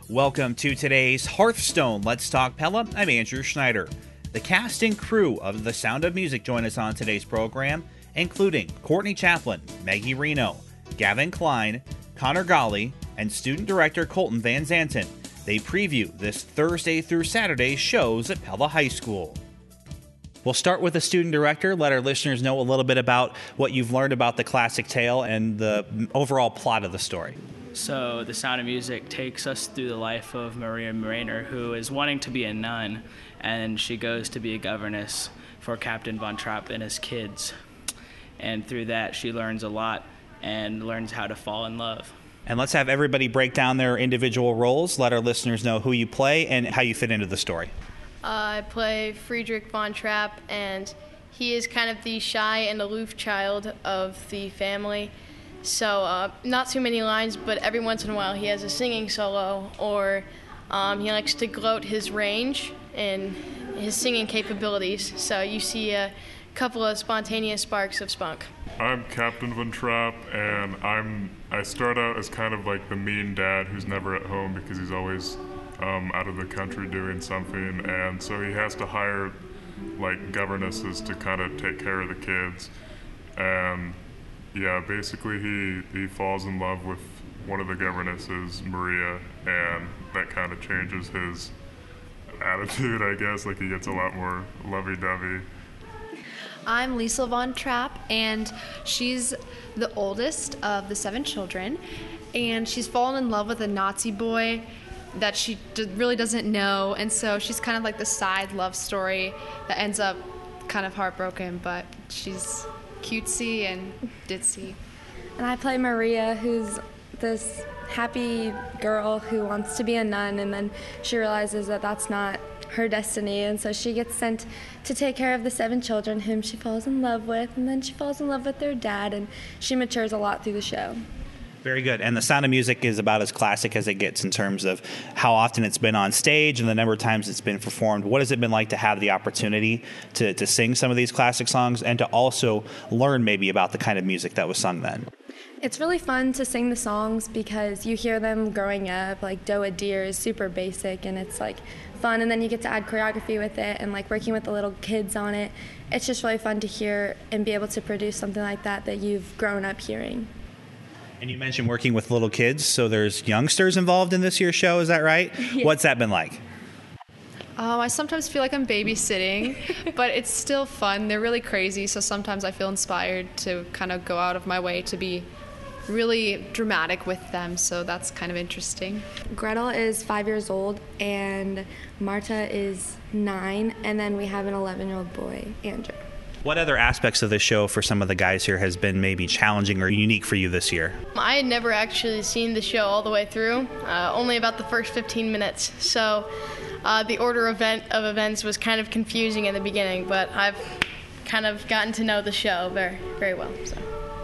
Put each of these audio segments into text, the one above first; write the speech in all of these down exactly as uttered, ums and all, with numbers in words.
Welcome to today's Hearthstone Let's Talk Pella. I'm Andrew Schneider. The cast and crew of The Sound of Music join us on today's program, including Courtney Chaplin, Maggie Reno, Gavin Klein, Connor Golly, and student director Colton Van Zanten. They preview this Thursday through Saturday shows at Pella High School. We'll start with the student director, let our listeners know a little bit about what you've learned about the classic tale and the overall plot of the story. So The Sound of Music takes us through the life of Maria Rayner, who is wanting to be a nun, and she goes to be a governess for Captain Von Trapp and his kids. And through that, she learns a lot and learns how to fall in love. And let's have everybody break down their individual roles. Let our listeners know who you play and how you fit into the story. Uh, I play Friedrich Von Trapp, and he is kind of the shy and aloof child of the family. So uh, not too many lines, but every once in a while he has a singing solo, or um, he likes to gloat his range and his singing capabilities. So you see a couple of spontaneous sparks of spunk. I'm Captain Von Trapp, and I'm I start out as kind of like the mean dad who's never at home because he's always um, out of the country doing something, and so he has to hire like governesses to kind of take care of the kids. And yeah, basically he, he falls in love with one of the governesses, Maria, and that kind of changes his attitude, I guess. Like he gets a lot more lovey-dovey. I'm Liesl Von Trapp, and she's the oldest of the seven children, and she's fallen in love with a Nazi boy that she d- really doesn't know, and so she's kind of like the side love story that ends up kind of heartbroken, but she's cutesy and ditzy. And I play Maria, who's this happy girl who wants to be a nun, and then she realizes that that's not her destiny, and so she gets sent to take care of the seven children whom she falls in love with, and then she falls in love with their dad, and she matures a lot through the show. Very good. And The Sound of Music is about as classic as it gets in terms of how often it's been on stage and the number of times it's been performed. What has it been like to have the opportunity to, to sing some of these classic songs and to also learn maybe about the kind of music that was sung then? It's really fun to sing the songs because you hear them growing up, like Doe a Deer is super basic and it's like fun, and then you get to add choreography with it and like working with the little kids on it. It's just really fun to hear and be able to produce something like that that you've grown up hearing. And you mentioned working with little kids, so there's youngsters involved in this year's show, is that right? Yes. What's that been like? Oh, I sometimes feel like I'm babysitting, but it's still fun. They're really crazy, so sometimes I feel inspired to kind of go out of my way to be really dramatic with them, so that's kind of interesting. Gretel is five years old, and Marta is nine, and then we have an eleven-year-old boy, Andrew. What other aspects of the show for some of the guys here has been maybe challenging or unique for you this year? I had never actually seen the show all the way through, uh, only about the first fifteen minutes. So uh, the order event of events was kind of confusing in the beginning, but I've kind of gotten to know the show very, very well. So.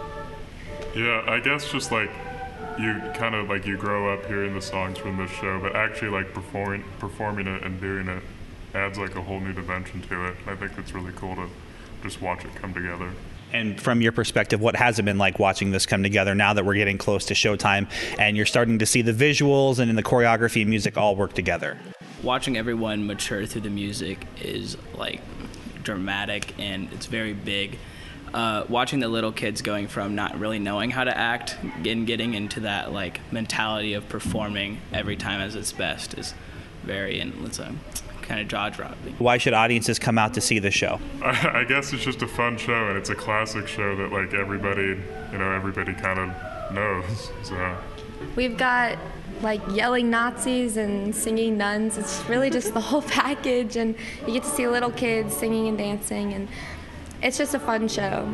Yeah, I guess just like you kind of like you grow up hearing the songs from this show, but actually like performing performing it and doing it adds like a whole new dimension to it. I think it's really cool to just watch it come together. And from your perspective, what has it been like watching this come together now that we're getting close to showtime and you're starting to see the visuals and in the choreography and music all work together? Watching everyone mature through the music is like dramatic and it's very big. Uh, watching the little kids going from not really knowing how to act and getting into that like mentality of performing every time as its best is very, and it's a kind of jaw-dropping. Why should audiences come out to see the show? I, I guess it's just a fun show, and it's a classic show that like everybody, you know, everybody kind of knows. So We've got like yelling Nazis and singing nuns. It's really just the whole package, and you get to see little kids singing and dancing, and it's just a fun show.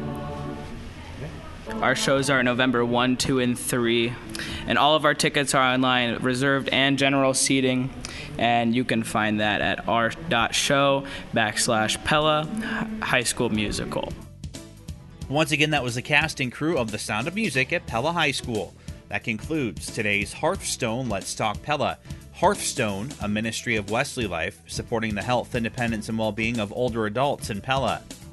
Our shows are November first, two, and three, and all of our tickets are online, reserved and general seating, and you can find that at r.show backslash Pella High School Musical. Once again, that was the cast and crew of The Sound of Music at Pella High School. That concludes today's Hearthstone Let's Talk Pella. Hearthstone, a ministry of Wesley Life, supporting the health, independence, and well-being of older adults in Pella.